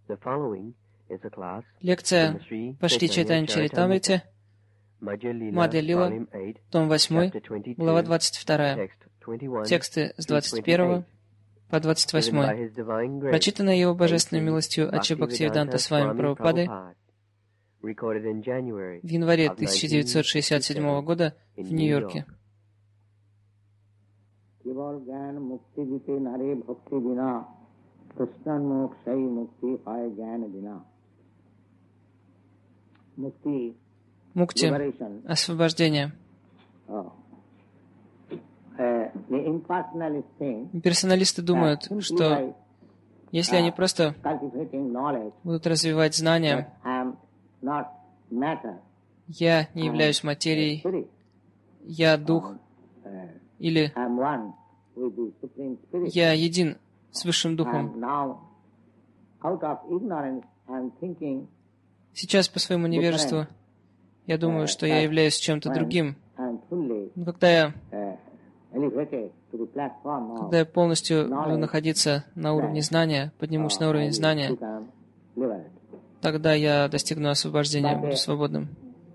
Лекция по Шри Чайтанья Чаритамрите, Мадхья Лила, том 8, глава 22, тексты с 21 по 28, прочитанная его божественной милостью Ачи Бхактивиданта Свами Прабхупадой в январе 1967 года в Нью-Йорке. Мукти – освобождение. Имперсоналисты думают, что если они просто будут развивать знания, я не являюсь материей, я дух, или я един с Высшим Духом. Сейчас по своему невежеству я думаю, что я являюсь чем-то другим. Но когда я полностью буду находиться на уровне знания, поднимусь на уровень знания, тогда я достигну освобождения, буду свободным.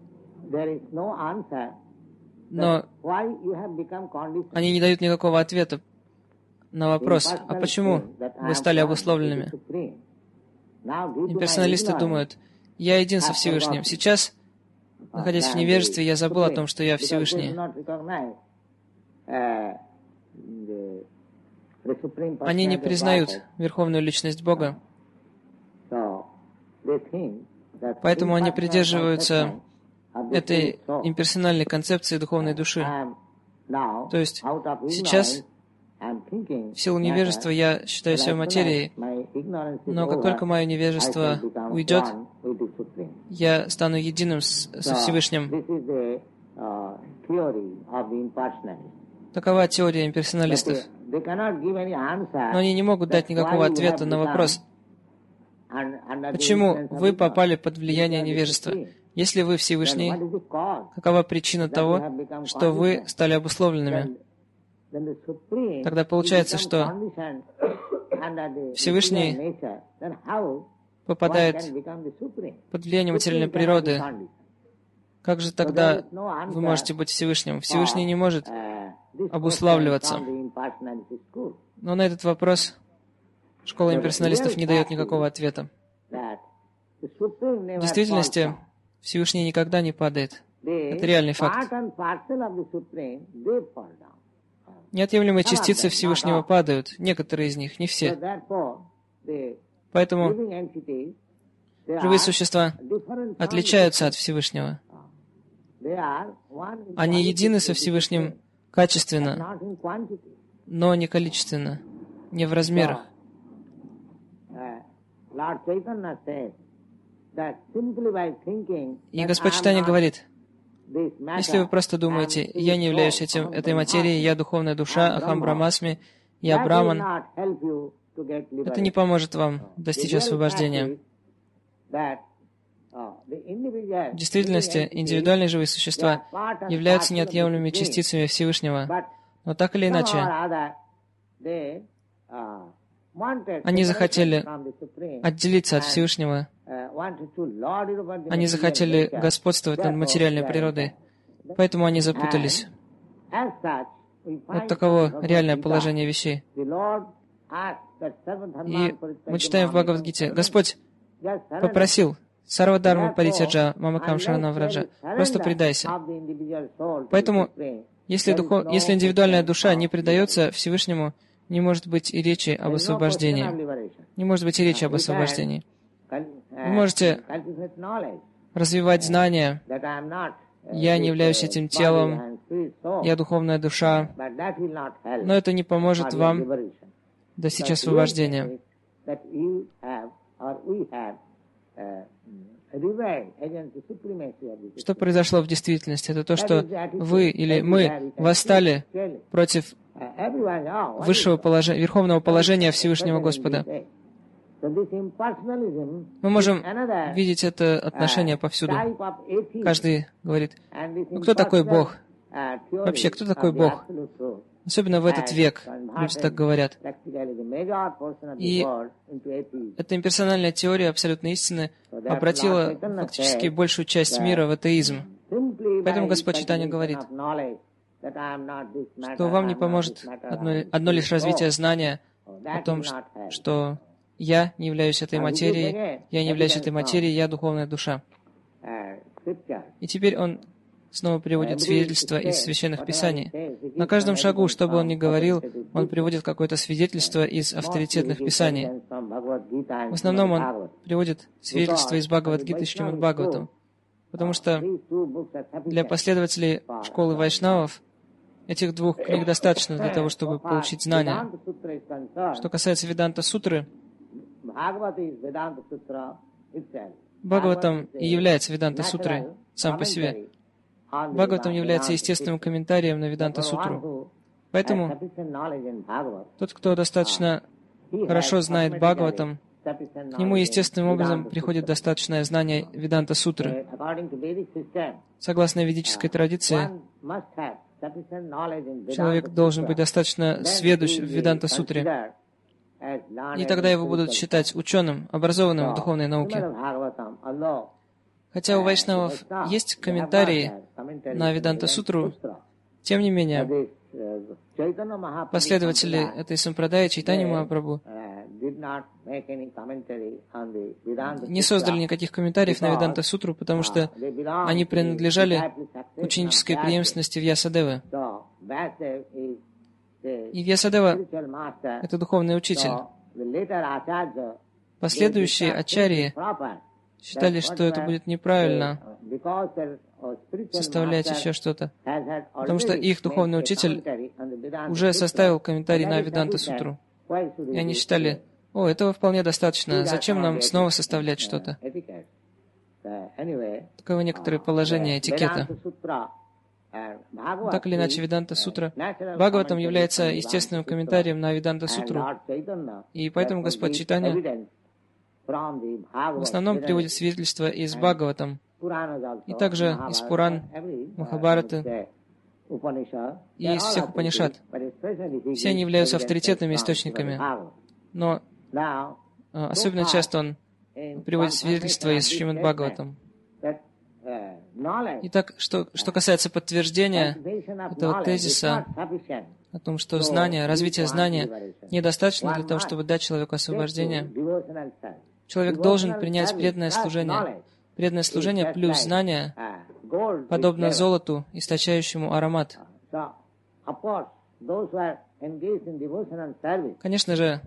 Но они не дают никакого ответа на вопрос, а почему вы стали обусловленными? Имперсоналисты думают, я един со Всевышним. Сейчас, находясь в невежестве, я забыл о том, что я Всевышний. Они не признают Верховную Личность Бога, поэтому они придерживаются этой имперсональной концепции духовной души. То есть сейчас, в силу невежества, я считаю себя материей, но как только мое невежество уйдет, я стану единым со Всевышним. Такова теория имперсоналистов. Но они не могут дать никакого ответа на вопрос, почему вы попали под влияние невежества. Если вы Всевышний, какова причина того, что вы стали обусловленными? Тогда получается, что Всевышний попадает под влияние материальной природы. Как же тогда вы можете быть Всевышним? Всевышний не может обуславливаться. Но на этот вопрос школа имперсоналистов не дает никакого ответа. В действительности, Всевышний никогда не падает. Это реальный факт. Неотъемлемые частицы Всевышнего падают, некоторые из них, не все. Поэтому живые существа отличаются от Всевышнего. Они едины со Всевышним качественно, но не количественно, не в размерах. И Господь Чайтанья говорит, если вы просто думаете, я не являюсь этой материей, я духовная душа, Ахам Брахмасми, я Браман, это не поможет вам достичь освобождения. В действительности, индивидуальные живые существа являются неотъемлемыми частицами Всевышнего, но так или иначе, они захотели отделиться от Всевышнего, они захотели господствовать над материальной природой, поэтому они запутались. Вот таково реальное положение вещей. И мы читаем в Бхагавад-гите, Господь попросил Сарвадарма Паритяджа Мамакам Шаранам Враджа, просто предайся. Поэтому, если индивидуальная душа не предается Всевышнему, не может быть и речи об освобождении. Не может быть и речи об освобождении. Вы можете развивать знания. Я не являюсь этим телом, я духовная душа, но это не поможет вам достичь освобождения. Что произошло в действительности? Это то, что вы или мы восстали против высшего положения, верховного положения Всевышнего Господа. Мы можем видеть это отношение повсюду. Каждый говорит, ну кто такой Бог? Вообще, кто такой Бог? Особенно в этот век люди так говорят. И эта имперсональная теория абсолютной истины обратила фактически большую часть мира в атеизм. Поэтому Господь Чайтанья говорит, что вам не поможет одно лишь развитие знания о том, что я не являюсь этой материей, я не являюсь этой материей, я духовная душа. И теперь он снова приводит свидетельства из Священных Писаний. На каждом шагу, что бы он ни говорил, он приводит какое-то свидетельство из авторитетных Писаний. В основном он приводит свидетельства из Бхагавад-гиты с Шримад Бхагаватам, потому что для последователей школы вайшнавов этих двух книг достаточно для того, чтобы получить знания. Что касается Веданта-сутры, Бхагаватам и является Веданта-сутрой сам по себе. Бхагаватам является естественным комментарием на Веданта-сутру. Поэтому тот, кто достаточно хорошо знает Бхагаватам, к нему естественным образом приходит достаточное знание Веданта-сутры. Согласно ведической традиции, человек должен быть достаточно сведущ в Веданта-сутре, и тогда его будут считать ученым, образованным в духовной науке. Хотя у вайшнавов есть комментарии на Веданта-сутру, тем не менее, последователи этой сампрадайи Чайтанья Махапрабху не создали никаких комментариев на Веданта-сутру, потому что они принадлежали к ученической преемственности Вьясадевы. И Вьясадева — это духовный учитель. Последующие ачарьи считали, что это будет неправильно составлять еще что-то, потому что их духовный учитель уже составил комментарий на Веданта-сутру. И они считали, этого вполне достаточно, зачем нам снова составлять что-то? Таковы некоторые положения этикета. Так или иначе, Веданта-сутра Бхагаватам является естественным комментарием на Веданта-сутру, и поэтому Господь Чайтанья в основном приводит свидетельства из Бхагаватам, и также из Пуран, Махабхараты и из всех Упанишад. Все они являются авторитетными источниками, но особенно часто он приводит свидетельства из Шримад Бхагаватам. Итак, что касается подтверждения этого тезиса о том, что развитие знания недостаточно для того, чтобы дать человеку освобождение, человек должен принять преданное служение. Преданное служение плюс знание подобно золоту, источающему аромат. Конечно же,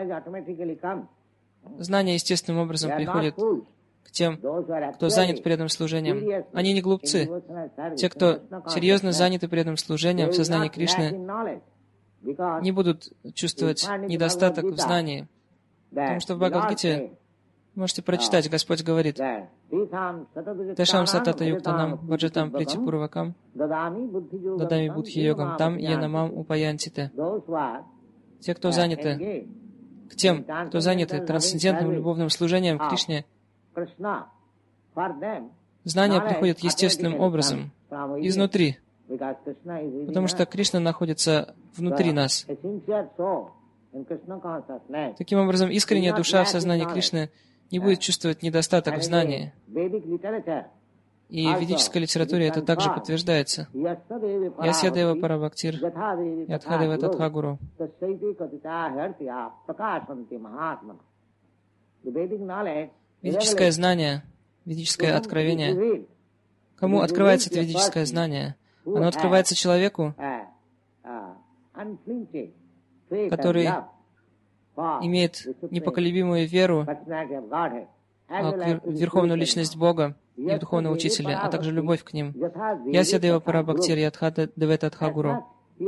знание естественным образом приходит к тем, кто занят преданным служением. Они не глупцы. Те, кто серьезно заняты преданным служением в сознании Кришны, не будут чувствовать недостаток в знании. Потому что в Бхагавад-гите можете прочитать, Господь говорит: «Тешам сатата юктанам баджатам притипурвакам дадами будхи йогам там енамам упаянтите». Те, кто заняты, к тем, кто заняты трансцендентным любовным служением к Кришне, знания приходят естественным образом, изнутри, потому что Кришна находится внутри нас. Таким образом, искренняя душа в сознании Кришны не будет чувствовать недостаток в знании. И в ведической литературе это также подтверждается. Ясьядева парабхактир ядхадева татхагуру. Ведическое знание, ведическое откровение. Кому открывается это ведическое знание? Оно открывается человеку, который имеет непоколебимую веру в верховную личность Бога и в духовного учителя, а также любовь к ним. Ясьядева парабхактир ядхадева татхагуру.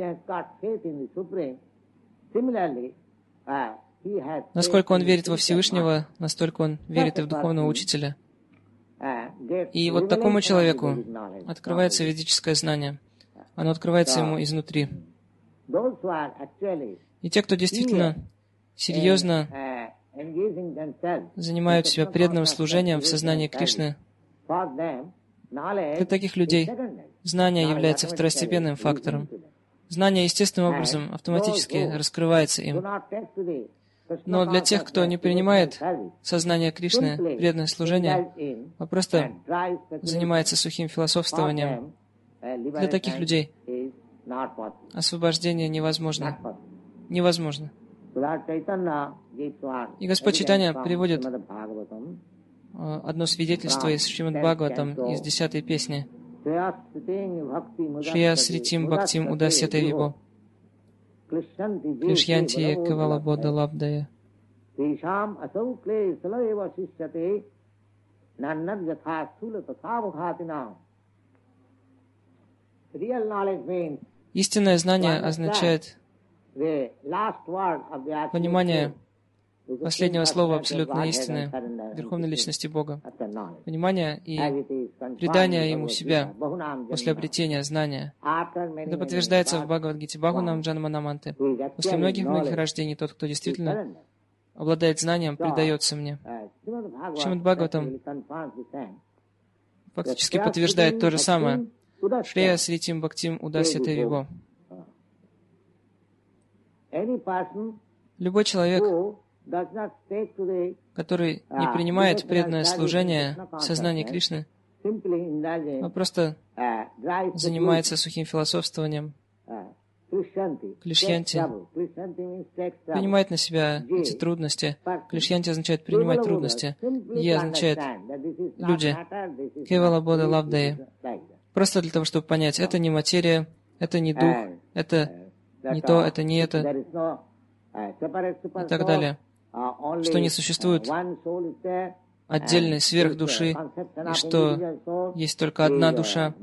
Насколько он верит во Всевышнего, настолько он верит и в духовного учителя. И вот такому человеку открывается ведическое знание. Оно открывается ему изнутри. И те, кто действительно серьезно занимают себя преданным служением в сознании Кришны, для таких людей знание является второстепенным фактором. Знание естественным образом автоматически раскрывается им. Но для тех, кто не принимает сознание Кришны, преданное служение, а просто занимается сухим философствованием, для таких людей освобождение невозможно. Невозможно. И Господь Чайтанья приводит одно свидетельство из Шримад Бхагаватам, из 10-й песни. Шрия Сритим Бхактим Удасьяте Вибо Клишьянти Кевала Бода Лабдая. Истинное знание означает понимание последнего слова абсолютной истины, Верховной Личности Бога. Понимание и предание Ему себя после обретения знания. Это подтверждается в Бхагавад-гите Бахунам Джанманаманте. После многих рождений тот, кто действительно обладает знанием, предается мне. Шримад Бхагаватам фактически подтверждает то же самое. Шрея Сритим Бхактим Удасьяте Вибо. Любой человек, который не принимает преданное служение в сознании Кришны, а просто занимается сухим философствованием, клишьянти, принимает на себя эти трудности. Клишьянти означает принимать трудности. Е означает люди. Кевала Бода Лабдая. Просто для того, чтобы понять, это не материя, это не дух, это не то, это не это, и так далее. Что не существует отдельной сверхдуши, и что есть только одна душа,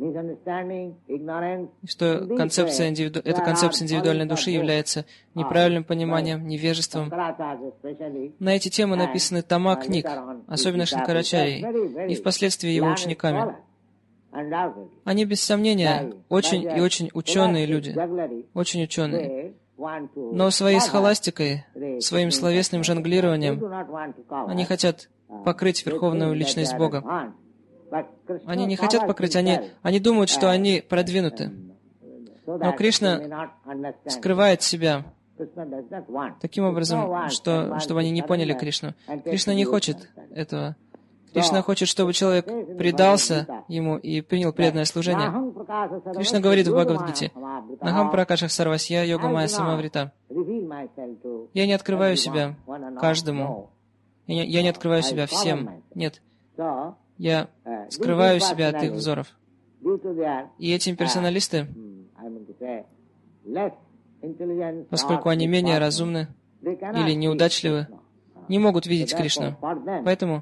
и что эта концепция индивидуальной души является неправильным пониманием, невежеством. На эти темы написаны тома книг, особенно Шанкарачарьей, и впоследствии его учениками. Они, без сомнения, очень и очень ученые люди, очень ученые. Но своей схоластикой, своим словесным жонглированием они хотят покрыть Верховную Личность Бога. Они не хотят покрыть, они думают, что они продвинуты. Но Кришна скрывает себя таким образом, чтобы они не поняли Кришну. Кришна не хочет этого. Кришна хочет, чтобы человек предался Ему и принял преданное служение. Кришна говорит в Бхагавад-гите: «Нахам пракашах сарвасья йогамая самаврита». Я не открываю себя каждому. Я не открываю себя всем. Нет. Я скрываю себя от их взоров. И эти имперсоналисты, поскольку они менее разумны или неудачливы, не могут видеть Кришну. Поэтому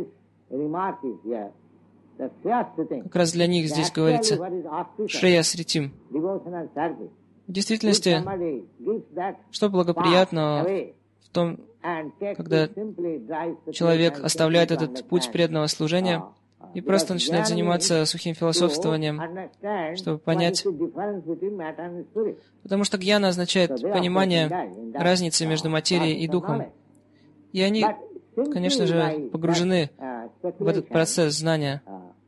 как раз для них здесь говорится «Шрея Сритим». В действительности, что благоприятного в том, когда человек оставляет этот путь преданного служения и просто начинает заниматься сухим философствованием, чтобы понять. Потому что гьяна означает понимание разницы между материей и духом. И они, конечно же, погружены в этот процесс знания.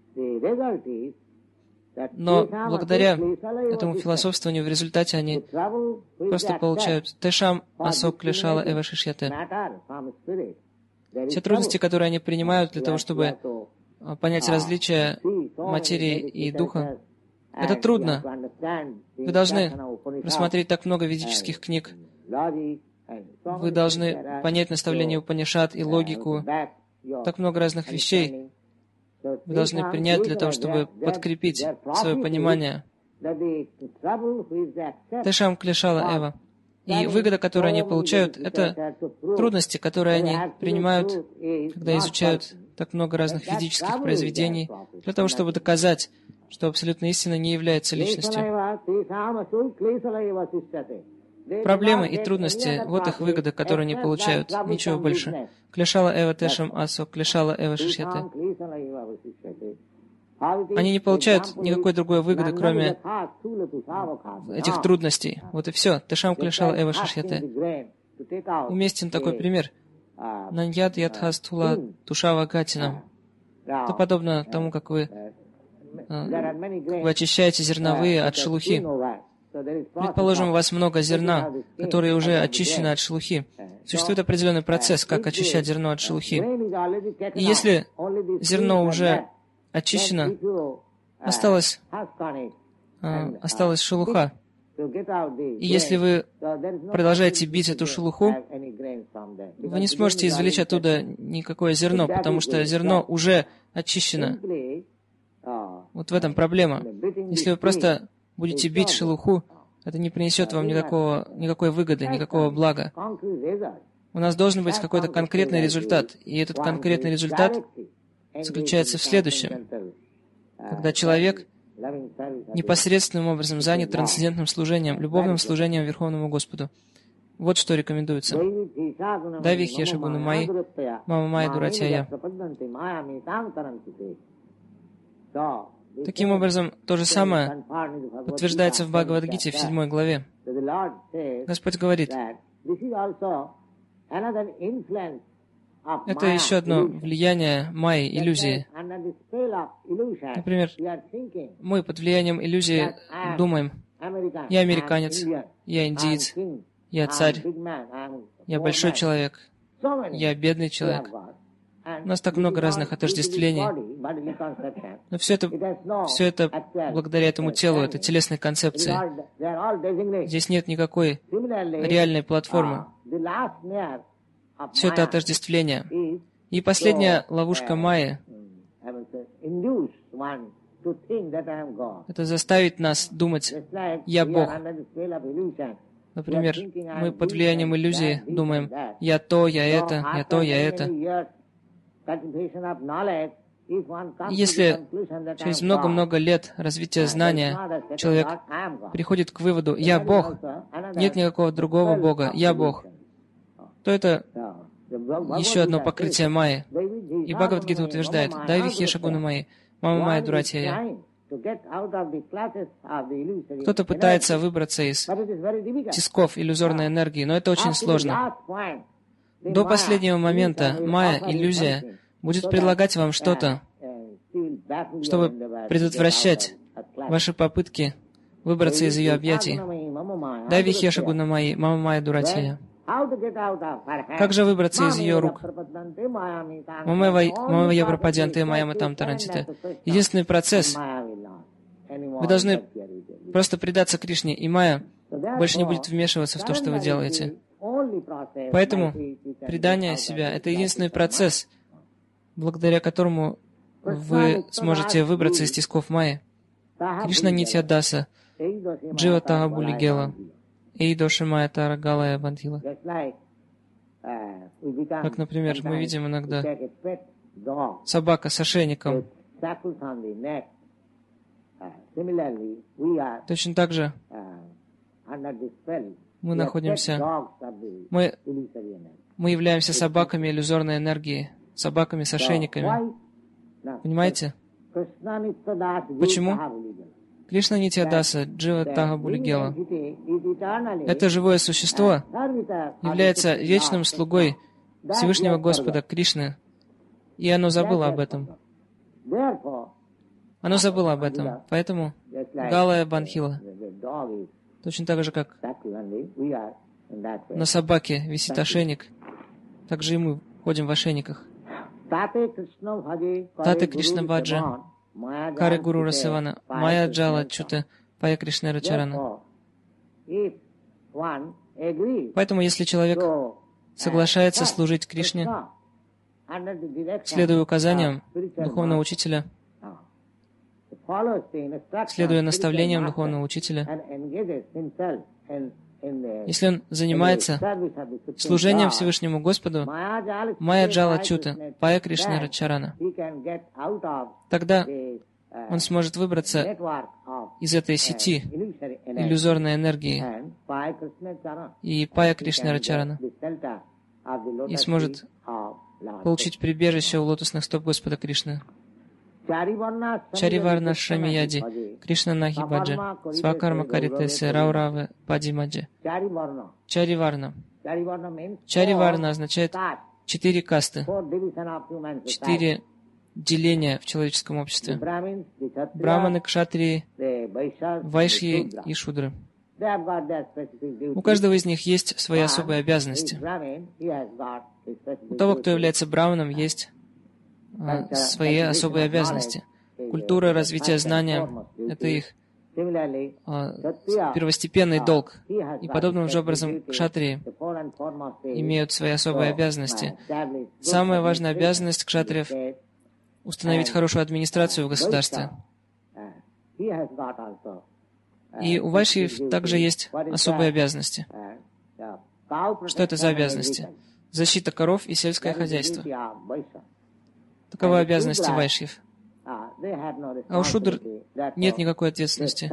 Но благодаря этому философствованию в результате они просто получают «тэшам асок клешала эва шишьяте». Все трудности, которые они принимают для того, чтобы понять различия материи и духа, это трудно. Вы должны просмотреть так много ведических книг. Вы должны понять наставление Упанишад и логику, так много разных вещей. Вы должны принять для того, чтобы подкрепить свое понимание. Тэшам клешала эва. И выгода, которую они получают, это трудности, которые они принимают, когда изучают так много разных ведических произведений, для того, чтобы доказать, что абсолютная истина не является личностью. Проблемы и трудности — вот их выгода, которую они получают. Ничего больше. Клешала эва тэшам асо, клешала эва шишьяте. Они не получают никакой другой выгоды, кроме этих трудностей. Вот и все. Тэшам клешала эва шишьяте. Уместен такой пример. Наньят ядхастула тушава гатинам. Это подобно тому, как вы очищаете зерновые от шелухи. Предположим, у вас много зерна, которое уже очищено от шелухи. Существует определенный процесс, как очищать зерно от шелухи. И если зерно уже очищено, осталась шелуха. И если вы продолжаете бить эту шелуху, вы не сможете извлечь оттуда никакое зерно, потому что зерно уже очищено. Вот в этом проблема. Если вы просто будете бить шелуху, это не принесет вам никакой выгоды, никакого блага. У нас должен быть какой-то конкретный результат. И этот конкретный результат заключается в следующем. Когда человек непосредственным образом занят трансцендентным служением, любовным служением Верховному Господу. Вот что рекомендуется. Дайви Хеша Гуна Майи, Мама Майя Дуратья. Таким образом, то же самое утверждается в Бхагавад-гите в 7 главе. Господь говорит, это еще одно влияние майи, иллюзии. Например, мы под влиянием иллюзии думаем, я американец, я индиец, я царь, я большой человек, я бедный человек. У нас так много разных отождествлений. Но все это благодаря этому телу, это телесной концепции. Здесь нет никакой реальной платформы. Все это отождествление. И последняя ловушка майи — это заставить нас думать «я Бог». Например, мы под влиянием иллюзии думаем «я то, я это, я то, я это». Если через много-много лет развития знания человек приходит к выводу «я Бог», нет никакого другого Бога, «я Бог», то это еще одно покрытие майи. И Бхагавад-гита утверждает «Дайви Хеша Гуна Майи, Мама Майя Дуратья». Кто-то пытается выбраться из тисков иллюзорной энергии, но это очень сложно. До последнего момента майя, иллюзия, будет предлагать вам что-то, чтобы предотвращать ваши попытки выбраться из ее объятий. Дайви Хеша Гуна Майи, Мама Майя Дуратья. Как же выбраться из ее рук? Мама я пропадянты, моя мы там тарантиты. Единственный процесс. Вы должны просто предаться Кришне, и майя больше не будет вмешиваться в то, что вы делаете. Поэтому предание себя — это единственный процесс, благодаря которому вы сможете выбраться из тисков майи. Кришна Нитья Даса, Джива Тага Були Гела, Эйдоши Майя Тара Галая Бандхила. Как, например, мы видим иногда собака с ошейником. Точно так же мы находимся, мы являемся собаками иллюзорной энергии, собаками с ошейниками. Понимаете? Почему? Кришна Нитья Даса, Джива Тага Були Гела. Это живое существо является вечным слугой Всевышнего Господа Кришны, и оно забыло об этом. Оно забыло об этом. Поэтому Галая Бандхила. Точно так же, как на собаке висит ошейник, так же и мы ходим в ошейниках. Таты Кришна Баджа, Кары Гуру Расавана, Майя Джала Чута, Пая Кришна Рачарана. Поэтому, если человек соглашается служить Кришне, следуя указаниям духовного учителя, следуя наставлениям духовного учителя, если он занимается служением Всевышнему Господу, Майя Джала Чута, Пая Кришна Рачарана, тогда он сможет выбраться из этой сети иллюзорной энергии и Пая Кришна Рачарана, и сможет получить прибежище у лотосных стоп Господа Кришны. Чариварна Шрамияди, Кришна Нахи Баджа, Свакарма Каритесе, Раураве Падимаджи. Чариварна. Чариварна означает 4 касты, 4 деления в человеческом обществе. Браманы, кшатрии, вайшьи и шудры. У каждого из них есть свои особые обязанности. У того, кто является браманом, есть свои особые обязанности. Культура, развитие знания — это их первостепенный долг. И подобным же образом кшатрии имеют свои особые обязанности. Самая важная обязанность кшатриев — установить хорошую администрацию в государстве. И у вайшьев также есть особые обязанности. Что это за обязанности? Защита коров и сельское хозяйство. Таковы обязанности вайшьев. А у шудр нет никакой ответственности.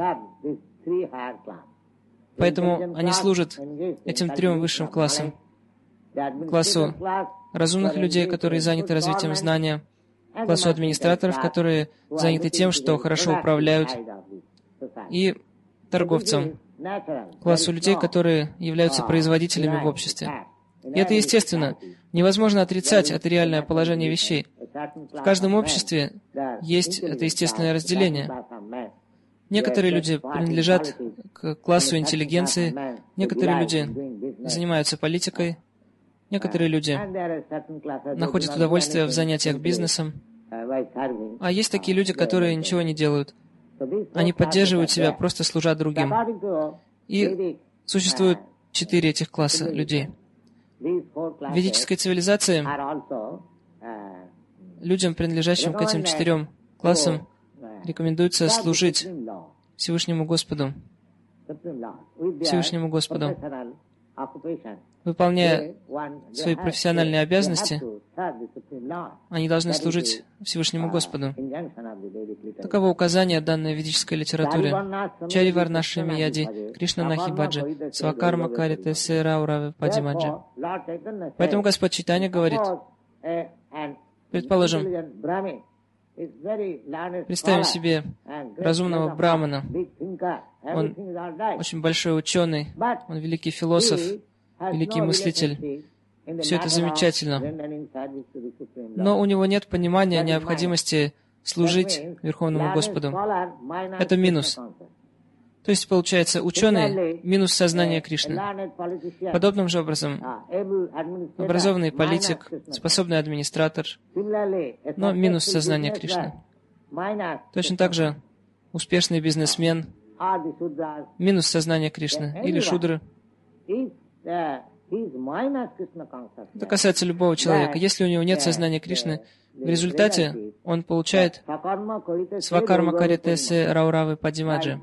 Поэтому они служат этим трем высшим классам. Классу разумных людей, которые заняты развитием знания, классу администраторов, которые заняты тем, что хорошо управляют, и торговцам, классу людей, которые являются производителями в обществе. И это естественно. Невозможно отрицать это реальное положение вещей. В каждом обществе есть это естественное разделение. Некоторые люди принадлежат к классу интеллигенции, некоторые люди занимаются политикой, некоторые люди находят удовольствие в занятиях бизнесом, а есть такие люди, которые ничего не делают. Они поддерживают себя, просто служа другим. И существует 4 этих класса людей. В ведической цивилизации людям, принадлежащим к этим 4 классам, рекомендуется служить Всевышнему Господу, выполняя свои профессиональные обязанности. Они должны служить Всевышнему Господу. Таково указание, данное в ведической литературе. Чари Варнаши Мияди, Кришна Нахибаджи, Свакарма Карите Сера Ураве Падимаджи. Поэтому Господь Чайтанья говорит, предположим, представим себе разумного брамана. Он очень большой ученый, он великий философ, великий мыслитель. Все это замечательно. Но у него нет понимания необходимости служить Верховному Господу. Это минус. То есть, получается, ученый — минус сознания Кришны. Подобным же образом, образованный политик, способный администратор, но минус сознания Кришны. Точно так же успешный бизнесмен — минус сознания Кришны. Или шудры. Это касается любого человека. Если у него нет сознания Кришны, в результате он получает свакарма каритесе рауравы падимаджи.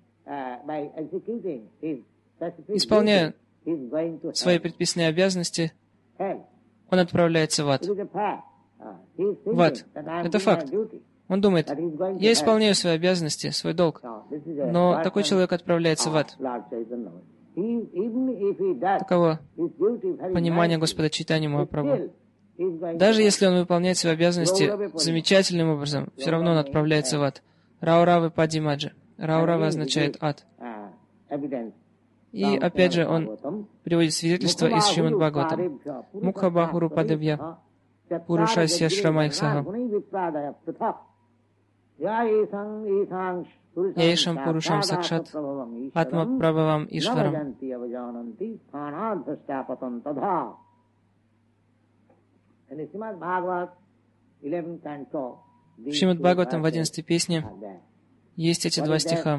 Исполняя свои предписанные обязанности, он отправляется в ад. В ад. Это факт. Он думает, я исполняю свои обязанности, свой долг, но такой человек отправляется в ад. Таково понимание Господа Чайтаньи Махапрабху. Даже если он выполняет свои обязанности замечательным образом, все равно он отправляется в ад. Рауравы падимаджи. Раурава означает ад. И опять же он приводит свидетельство из Шримад Бхагаватам. Мукха Бахуру Падевья Пурушасья Шрамайхсаха. Яишам Пурушам Сакшат Атма Прабхавам Ишварам. В Шримад Бхагаватам в 11-й песне есть эти 2 стиха.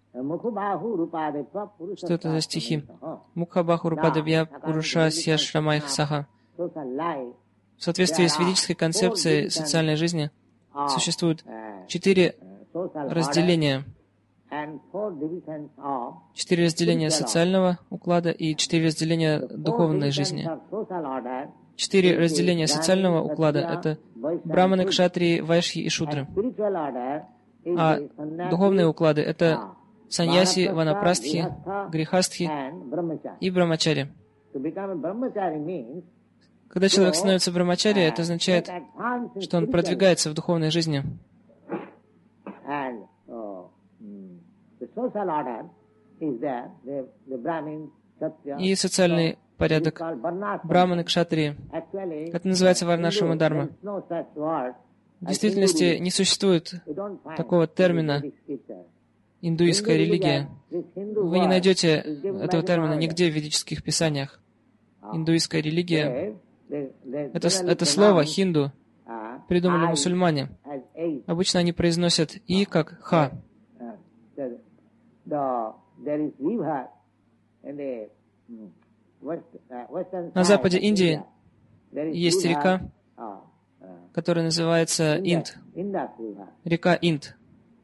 Что это за стихи? Мукха Бахуру Падевья Пурушасья Шрамайхсаха. В соответствии с ведической концепцией социальной жизни существует 4 разделения. 4 разделения социального уклада и 4 разделения духовной жизни. 4 разделения социального уклада — это браманы, кшатрии, вайшьи и шудры. А духовные уклады — это саньяси, ванапрастхи, грихастхи и брамачари. Когда человек становится брамачари, это означает, что он продвигается в духовной жизни. И социальный порядок браманы, кшатрии. Это называется варнашрама дхарма. В действительности не существует такого термина индуистская религия. Вы не найдете этого термина нигде в ведических писаниях. Индуистская религия — это слово «хинду» придумали мусульмане. Обычно они произносят «и» как «ха». На западе Индии есть река, которая называется Инд. Река Инд.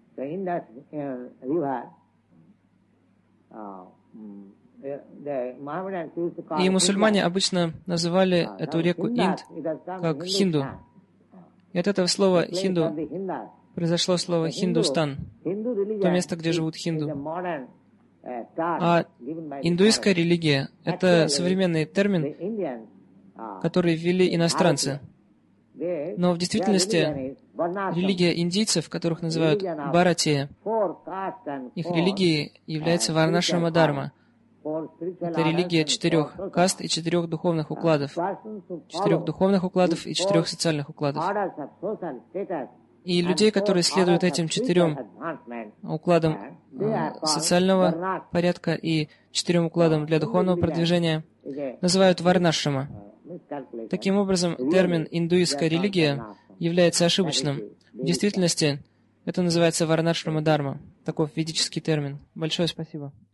И мусульмане обычно называли эту реку Инд как Хинду. И от этого слова «хинду» произошло слово «Хиндустан», то место, где живут хинду. А индуистская религия — это современный термин, который ввели иностранцы. Но в действительности религия индийцев, которых называют Бхаратия, их религией является Варнашрама Дхарма. Это религия 4 каст и 4 духовных укладов. 4 духовных укладов и 4 социальных укладов. И людей, которые следуют этим 4 укладам социального порядка и 4 укладам для духовного продвижения, называют Варнашрама. Таким образом, термин «индуистская религия» является ошибочным. В действительности, это называется Варнашрама Дхарма. Таков ведический термин. Большое спасибо.